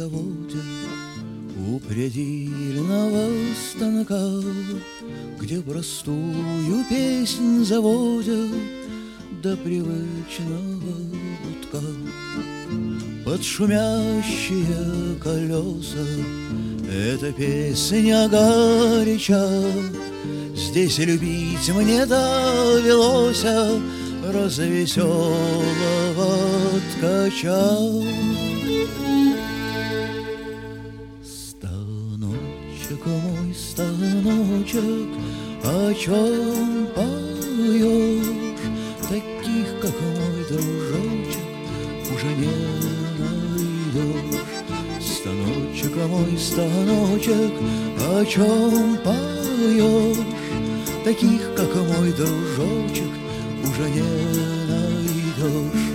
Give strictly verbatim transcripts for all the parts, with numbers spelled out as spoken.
заводе у предельного станка, где простую песнь заводят до привычного гудка. Под шумящие колеса эта песня горяча. Здесь и любить мне довелось развеселого ткача. Станочек мой, станочек, о чем поешь? Таких, как мой дружочек, уже не найдешь. Станочек мой, станочек, о чем поешь? Таких, как мой дружочек, уже не найдешь.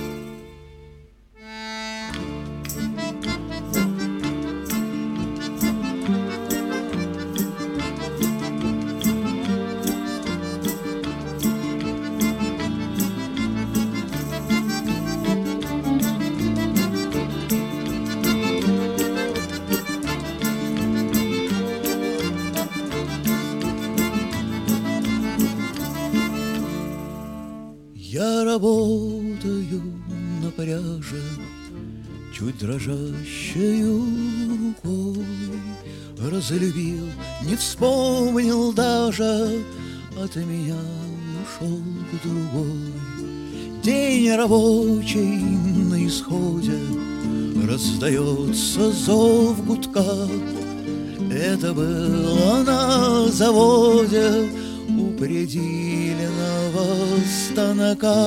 Я работаю на пряже, чуть дрожащею рукой. Разлюбил, не вспомнил даже, от меня ушел к другой. День рабочий на исходе, раздается зов гудка. Это было на заводе у предельного станка.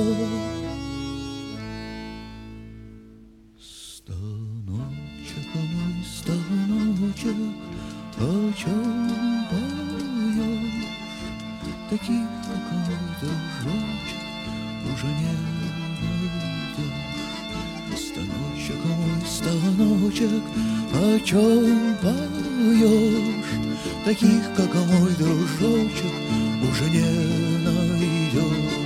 Станочек мой, станочек, о чем поешь? Таких, как мой дружочек, уже не найдешь. Станочек мой, станочек, о чем поешь? Таких, как мой дружочек, уже не найдешь.